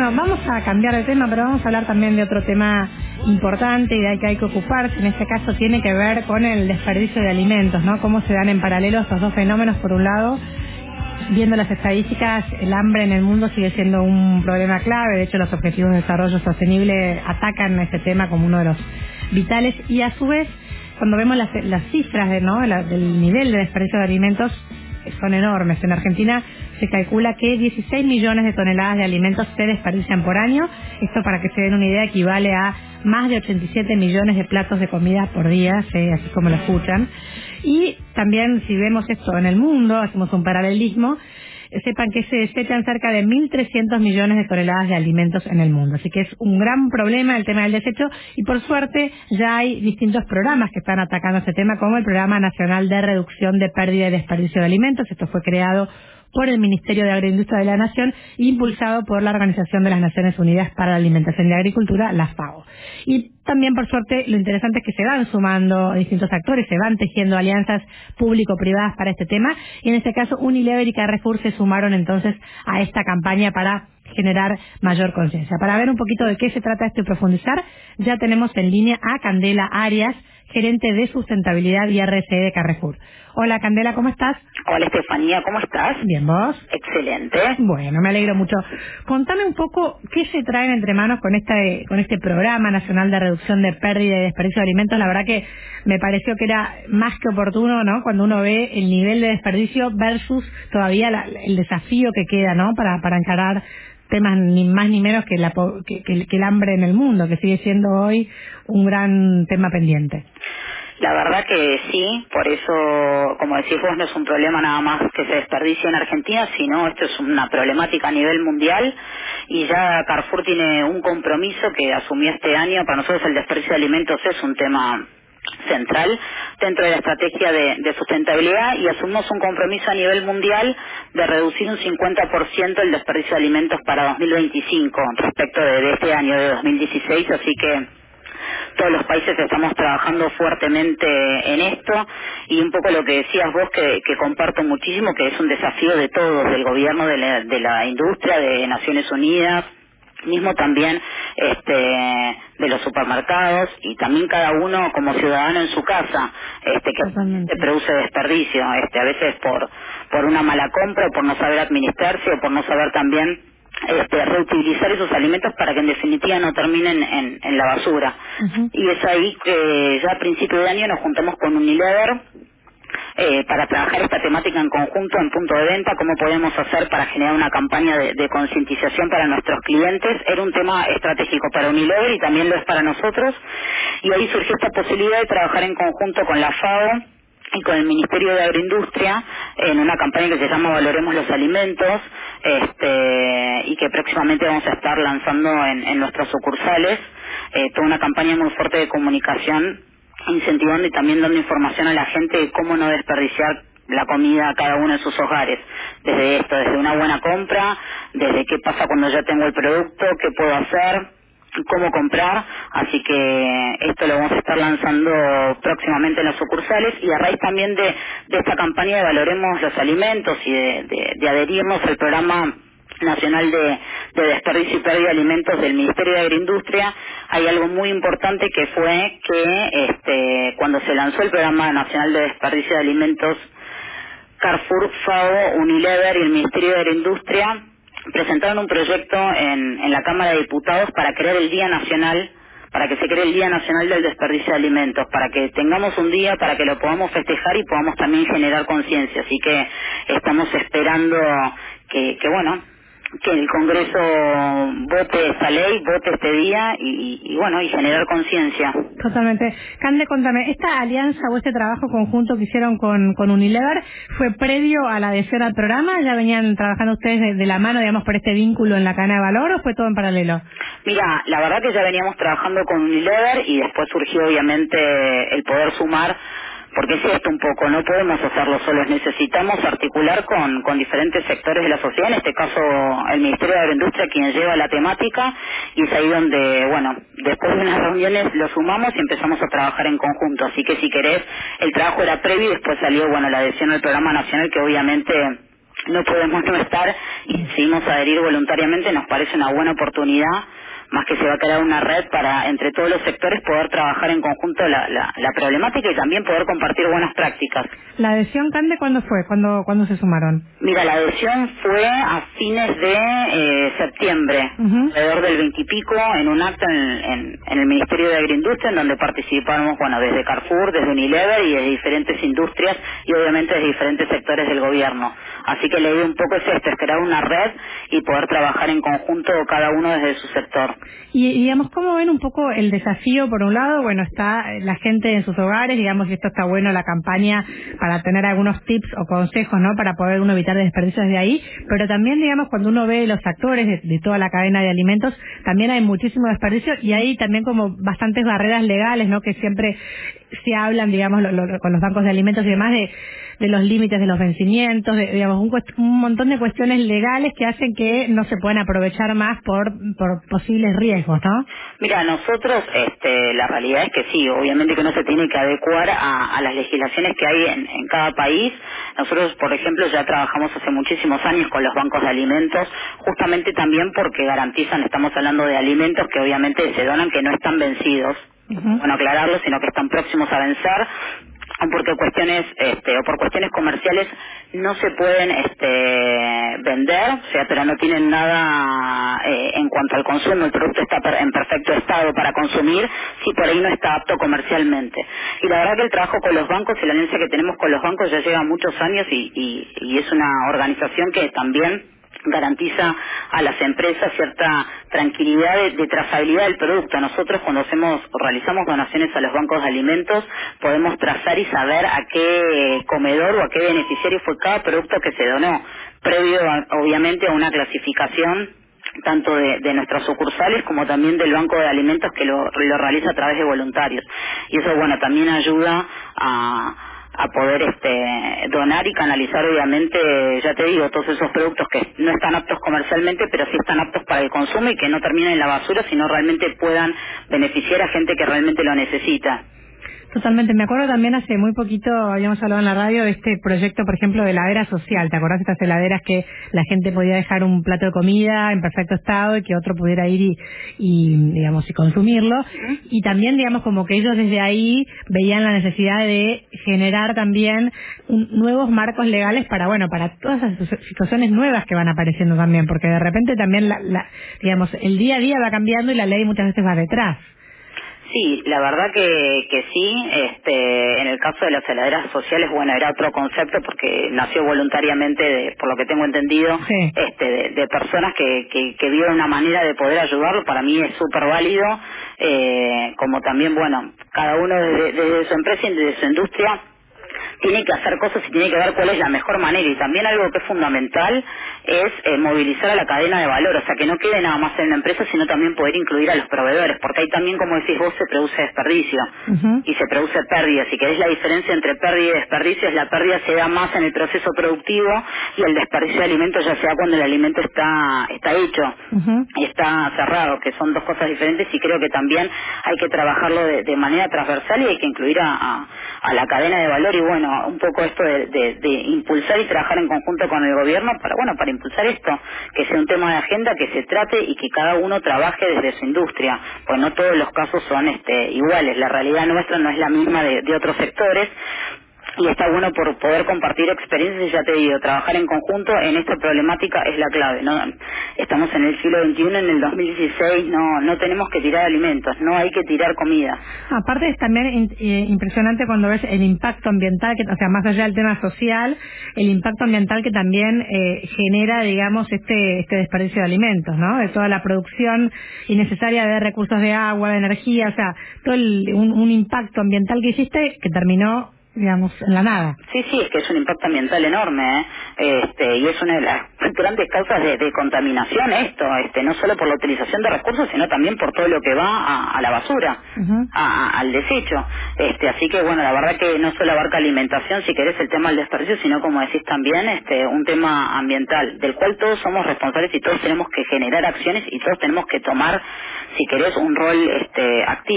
Bueno, vamos a cambiar de tema, pero vamos a hablar también de otro tema importante y del que hay que ocuparse. En este caso tiene que ver con el desperdicio de alimentos, ¿no? Cómo se dan en paralelo estos dos fenómenos. Por un lado, viendo las estadísticas, el hambre en el mundo sigue siendo un problema clave. De hecho, los Objetivos de Desarrollo Sostenible atacan este tema como uno de los vitales. Y a su vez, cuando vemos las cifras del nivel de desperdicio de alimentos, son enormes. En Argentina se calcula que 16 millones de toneladas de alimentos se desperdician por año. Esto, para que se den una idea, equivale a más de 87 millones de platos de comida por día, así como lo escuchan. Y también, si vemos esto en el mundo, hacemos un paralelismo, sepan que se desechan cerca de 1.300 millones de toneladas de alimentos en el mundo. Así que es un gran problema el tema del desecho, y por suerte ya hay distintos programas que están atacando este tema, como el Programa Nacional de Reducción de Pérdida y Desperdicio de Alimentos. Esto fue creado por el Ministerio de Agroindustria de la Nación e impulsado por la Organización de las Naciones Unidas para la Alimentación y la Agricultura, la FAO. Y también, por suerte, lo interesante es que se van sumando distintos actores, se van tejiendo alianzas público-privadas para este tema, y en este caso Unilever y Carrefour se sumaron entonces a esta campaña para generar mayor conciencia. Para ver un poquito de qué se trata esto y profundizar, ya tenemos en línea a Candela Arias, gerente de sustentabilidad y RSE de Carrefour. Hola Candela, ¿cómo estás? Hola Estefanía, ¿cómo estás? Bien, ¿vos? Excelente. Bueno, me alegro mucho. Contame un poco qué se traen entre manos con este Programa Nacional de Reducción de Pérdida y Desperdicio de Alimentos. La verdad que me pareció que era más que oportuno, ¿no? Cuando uno ve el nivel de desperdicio versus todavía el desafío que queda, ¿no? Para encarar temas ni más ni menos que el hambre en el mundo, que sigue siendo hoy un gran tema pendiente. La verdad que sí, por eso, como decís vos, no es un problema nada más que se desperdicie en Argentina, sino esto es una problemática a nivel mundial, y ya Carrefour tiene un compromiso que asumió este año. Para nosotros el desperdicio de alimentos es un tema central dentro de la estrategia de sustentabilidad, y asumimos un compromiso a nivel mundial de reducir un 50% el desperdicio de alimentos para 2025 respecto de este año de 2016, así que todos los países estamos trabajando fuertemente en esto, y un poco lo que decías vos que comparto muchísimo, que es un desafío de todos, del gobierno, de la industria, de Naciones Unidas, mismo también de los supermercados, y también cada uno como ciudadano en su casa, que produce desperdicio, a veces por una mala compra, o por no saber administrarse, o por no saber también reutilizar esos alimentos para que en definitiva no terminen en la basura. Uh-huh. Y es ahí que ya a principio de año nos juntamos con Unilever para trabajar esta temática en conjunto en punto de venta, cómo podemos hacer para generar una campaña de concientización para nuestros clientes. Era un tema estratégico para Unilever y también lo es para nosotros, y ahí surgió esta posibilidad de trabajar en conjunto con la FAO y con el Ministerio de Agroindustria en una campaña que se llama Valoremos los Alimentos, y que próximamente vamos a estar lanzando en nuestras sucursales, toda una campaña muy fuerte de comunicación, incentivando y también dando información a la gente de cómo no desperdiciar la comida a cada uno en sus hogares, desde una buena compra, desde qué pasa cuando ya tengo el producto, qué puedo hacer, cómo comprar. Así que esto lo vamos a estar lanzando próximamente en las sucursales, y a raíz también de esta campaña de Valoremos los Alimentos y de adherirnos al Programa Nacional de Desperdicio y Pérdida de Alimentos del Ministerio de Agroindustria, hay algo muy importante, que fue que cuando se lanzó el Programa Nacional de Desperdicio de Alimentos, Carrefour, FAO, Unilever y el Ministerio de Agroindustria presentaron un proyecto en la Cámara de Diputados para crear el Día Nacional, para que se cree el Día Nacional del Desperdicio de Alimentos, para que tengamos un día para que lo podamos festejar y podamos también generar conciencia. Así que estamos esperando que el Congreso vote esta ley, vote este día, y generar conciencia. Totalmente. Cande, contame, ¿esta alianza o este trabajo conjunto que hicieron con Unilever fue previo a la adhesión al programa? ¿Ya venían trabajando ustedes de la mano, digamos, por este vínculo en la cadena de valor, o fue todo en paralelo? Mira, la verdad que ya veníamos trabajando con Unilever, y después surgió obviamente el poder sumar, porque es esto un poco, no podemos hacerlo solos, necesitamos articular con diferentes sectores de la sociedad, en este caso el Ministerio de Agroindustria, quien lleva la temática, y es ahí donde, después de unas reuniones lo sumamos y empezamos a trabajar en conjunto. Así que, si querés, el trabajo era previo, y después salió, la adhesión al Programa Nacional, que obviamente no podemos no estar y decidimos adherir voluntariamente. Nos parece una buena oportunidad, más que se va a crear una red para entre todos los sectores poder trabajar en conjunto la problemática y también poder compartir buenas prácticas. ¿La adhesión, Cande, cuándo fue? ¿Cuándo se sumaron? Mira, la adhesión fue a fines de septiembre, alrededor del 20 y pico, en un acto en el Ministerio de Agroindustria, en donde participamos, bueno, desde Carrefour, desde Unilever y de diferentes industrias y obviamente de diferentes sectores del gobierno. Así que la idea un poco es esto, es crear una red y poder trabajar en conjunto cada uno desde su sector. Y digamos, ¿cómo ven un poco el desafío? Por un lado, bueno, está la gente en sus hogares, digamos, y esto está bueno, la campaña, para tener algunos tips o consejos, ¿no?, para poder uno evitar desperdicios de ahí, pero también, digamos, cuando uno ve los actores de toda la cadena de alimentos, también hay muchísimo desperdicio y hay también como bastantes barreras legales, ¿no?, que siempre se hablan, digamos, con los bancos de alimentos y demás, de los límites de los vencimientos, digamos, un montón de cuestiones legales que hacen que no se puedan aprovechar más por posibles riesgos, ¿no? Mira, nosotros, la realidad es que sí, obviamente que uno se tiene que adecuar a las legislaciones que hay en cada país. Nosotros, por ejemplo, ya trabajamos hace muchísimos años con los bancos de alimentos, justamente también porque garantizan, estamos hablando de alimentos que obviamente se donan que no están vencidos, bueno aclararlo, sino que están próximos a vencer, porque cuestiones o por cuestiones comerciales no se pueden vender, o sea, pero no tienen nada en cuanto al consumo, el producto está en perfecto estado para consumir, si por ahí no está apto comercialmente. Y la verdad que el trabajo con los bancos y la alianza que tenemos con los bancos ya lleva muchos años y es una organización que también garantiza a las empresas cierta tranquilidad de trazabilidad del producto. Nosotros cuando realizamos donaciones a los bancos de alimentos podemos trazar y saber a qué comedor o a qué beneficiario fue cada producto que se donó, previo obviamente a una clasificación tanto de nuestras sucursales como también del banco de alimentos que lo realiza a través de voluntarios. Y eso, bueno, también ayuda a poder donar y canalizar, obviamente, ya te digo, todos esos productos que no están aptos comercialmente, pero sí están aptos para el consumo y que no terminen en la basura, sino realmente puedan beneficiar a gente que realmente lo necesita. Totalmente. Me acuerdo también hace muy poquito, habíamos hablado en la radio de este proyecto, por ejemplo, de heladera social. ¿Te acordás de estas heladeras que la gente podía dejar un plato de comida en perfecto estado y que otro pudiera ir y digamos, y consumirlo? Y también, digamos, como que ellos desde ahí veían la necesidad de generar también nuevos marcos legales para, bueno, para todas esas situaciones nuevas que van apareciendo también, porque de repente también, digamos, el día a día va cambiando y la ley muchas veces va detrás. Sí, la verdad que sí. En el caso de las heladeras sociales, bueno, era otro concepto porque nació voluntariamente, por lo que tengo entendido, sí, de personas que vieron una manera de poder ayudarlo. Para mí es súper válido, como también, bueno, cada uno desde su empresa y desde su industria tiene que hacer cosas y tiene que ver cuál es la mejor manera. Y también algo que es fundamental es movilizar a la cadena de valor, o sea, que no quede nada más en la empresa, sino también poder incluir a los proveedores, porque ahí también, como decís vos, se produce desperdicio y se produce pérdida. Si querés, la diferencia entre pérdida y desperdicio es la pérdida se da más en el proceso productivo y el desperdicio de alimentos ya sea cuando el alimento está hecho y está cerrado, que son dos cosas diferentes, y creo que también hay que trabajarlo de manera transversal y hay que incluir a la cadena de valor. Y bueno, un poco esto de impulsar y trabajar en conjunto con el gobierno para impulsar esto, que sea un tema de agenda, que se trate y que cada uno trabaje desde su industria, pues no todos los casos son iguales, la realidad nuestra no es la misma de otros sectores. Y está bueno por poder compartir experiencias, y ya te digo, trabajar en conjunto en esta problemática es la clave, ¿no? Estamos en el siglo XXI, en el 2016, no tenemos que tirar alimentos, no hay que tirar comida. Aparte es también impresionante cuando ves el impacto ambiental, o sea, más allá del tema social, el impacto ambiental que también genera, digamos, este desperdicio de alimentos, ¿no? De toda la producción innecesaria de recursos de agua, de energía, o sea, todo un impacto ambiental que hiciste que terminó, digamos, en la nada. Sí, es que es un impacto ambiental enorme, y es una de las grandes causas de contaminación esto, no solo por la utilización de recursos, sino también por todo lo que va a la basura, al desecho. Así que bueno, la verdad que no solo abarca alimentación, si querés, el tema del desperdicio, sino, como decís también, un tema ambiental, del cual todos somos responsables y todos tenemos que generar acciones y todos tenemos que tomar, si querés, un rol activo.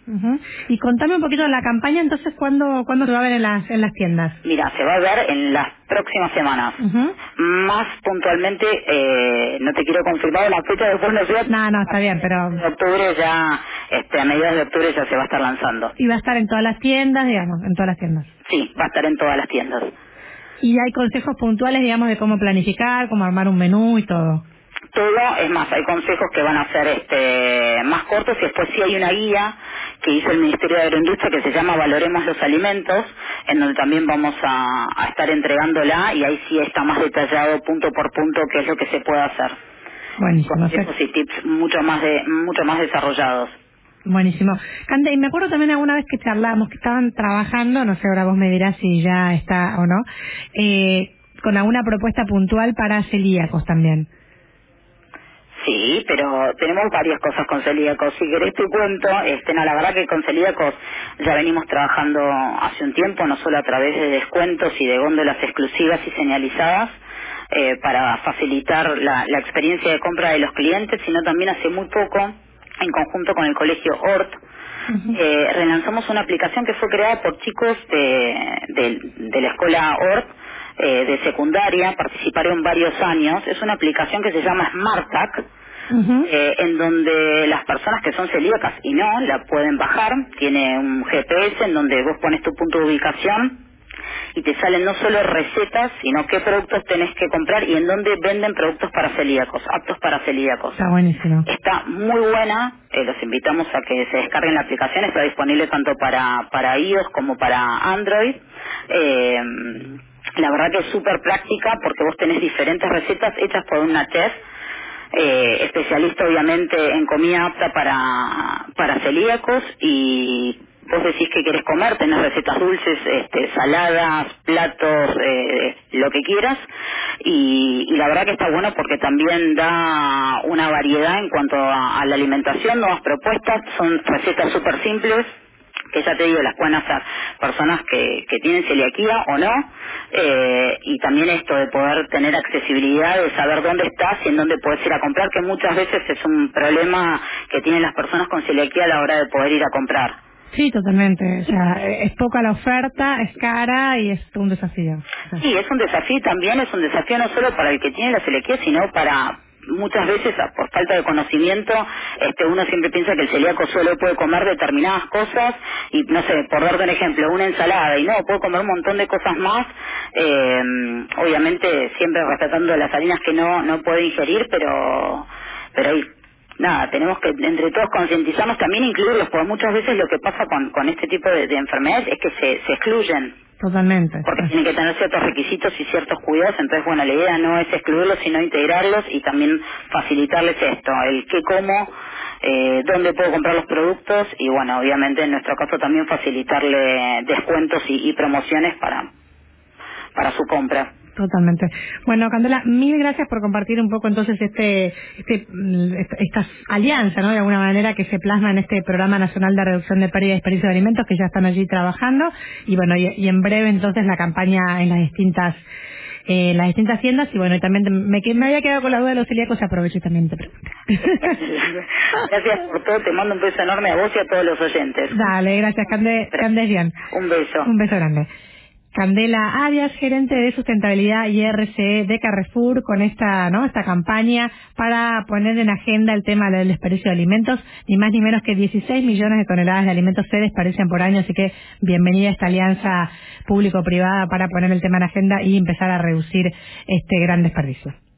Y contame un poquito de la campaña, entonces, ¿cuándo se va a ver en las tiendas? Mira, se va a ver en las próximas semanas. Más puntualmente, no te quiero confirmar la fecha, después no sé. No, está bien, pero... En octubre ya, a mediados de octubre ya se va a estar lanzando. Y va a estar en todas las tiendas, digamos, en todas las tiendas. Sí, va a estar en todas las tiendas. Y hay consejos puntuales, digamos, de cómo planificar, cómo armar un menú y todo. Todo, es más, hay consejos que van a ser más cortos, y después sí hay una guía que hizo el Ministerio de Agroindustria que se llama Valoremos los Alimentos, en donde también vamos a estar entregándola, y ahí sí está más detallado punto por punto qué es lo que se puede hacer. Buenísimo. Consejos y tips mucho más desarrollados. Buenísimo. Cande, y me acuerdo también alguna vez que charlamos, que estaban trabajando, no sé, ahora vos me dirás si ya está o no, con alguna propuesta puntual para celíacos también. Sí, pero tenemos varias cosas con celíacos. Si querés te cuento, no, la verdad que con celíacos ya venimos trabajando hace un tiempo, no solo a través de descuentos y de góndolas exclusivas y señalizadas, para facilitar la experiencia de compra de los clientes, sino también hace muy poco, en conjunto con el colegio ORT, relanzamos una aplicación que fue creada por chicos de la escuela ORT, de secundaria, participaron varios años. Es una aplicación que se llama SmartTag, en donde las personas que son celíacas y no, la pueden bajar. Tiene un GPS en donde vos pones tu punto de ubicación y te salen no solo recetas, sino qué productos tenés que comprar y en dónde venden productos para celíacos, aptos para celíacos. Está buenísimo. Está muy buena, los invitamos a que se descarguen la aplicación, está disponible tanto para iOS como para Android. La verdad que es súper práctica porque vos tenés diferentes recetas hechas por una chef, especialista obviamente en comida apta para celíacos, y vos decís que querés comer, tenés recetas dulces, saladas, platos, lo que quieras, y la verdad que está bueno porque también da una variedad en cuanto a la alimentación, nuevas propuestas, son recetas súper simples, que ya te digo, las pueden hacer personas que tienen celiaquía o no, y también esto de poder tener accesibilidad, de saber dónde estás y en dónde puedes ir a comprar, que muchas veces es un problema que tienen las personas con celiaquía a la hora de poder ir a comprar. Sí, totalmente. O sea, es poca la oferta, es cara y es un desafío. Sí, es un desafío, también es un desafío no solo para el que tiene la celiaquía, sino para... Muchas veces, por falta de conocimiento, uno siempre piensa que el celíaco solo puede comer determinadas cosas, y no sé, por darte un ejemplo, una ensalada, y no, puede comer un montón de cosas más, obviamente siempre respetando las harinas que no puede ingerir, pero nada, tenemos que entre todos concientizarnos, también incluirlos, porque muchas veces lo que pasa con este tipo de enfermedades es que se excluyen. Totalmente. Porque tienen que tener ciertos requisitos y ciertos cuidados, entonces bueno, la idea no es excluirlos, sino integrarlos y también facilitarles esto, el qué como, dónde puedo comprar los productos, y bueno, obviamente en nuestro caso también facilitarle descuentos y promociones para su compra. Totalmente. Bueno, Candela, mil gracias por compartir un poco entonces esta alianza, ¿no? De alguna manera que se plasma en este Programa Nacional de Reducción de Pérdida y Desperdicio de Alimentos, que ya están allí trabajando, y bueno, y en breve entonces la campaña en las distintas tiendas, y bueno, y también me había quedado con la duda de los celíacos, y aprovecho y también te pregunto. Gracias por todo, te mando un beso enorme a vos y a todos los oyentes. Dale, gracias, Candes bien. Un beso. Un beso grande. Candela Arias, gerente de sustentabilidad y RCE de Carrefour, con esta campaña para poner en agenda el tema del desperdicio de alimentos. Ni más ni menos que 16 millones de toneladas de alimentos se desperdician por año, así que bienvenida a esta alianza público-privada para poner el tema en agenda y empezar a reducir este gran desperdicio.